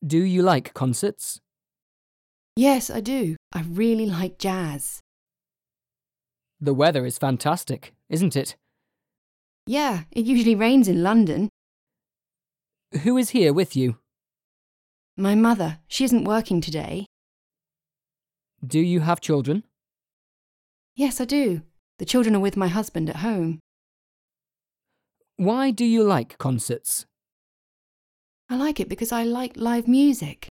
Do you like concerts? Yes, I do. I really like jazz. The weather is fantastic, isn't it? Yeah, it usually rains in London. Who is here with you? My mother, she isn't working today. Do you have children? Yes, I do. The children are with my husband at home. Why do you like concerts? I like it because I like live music.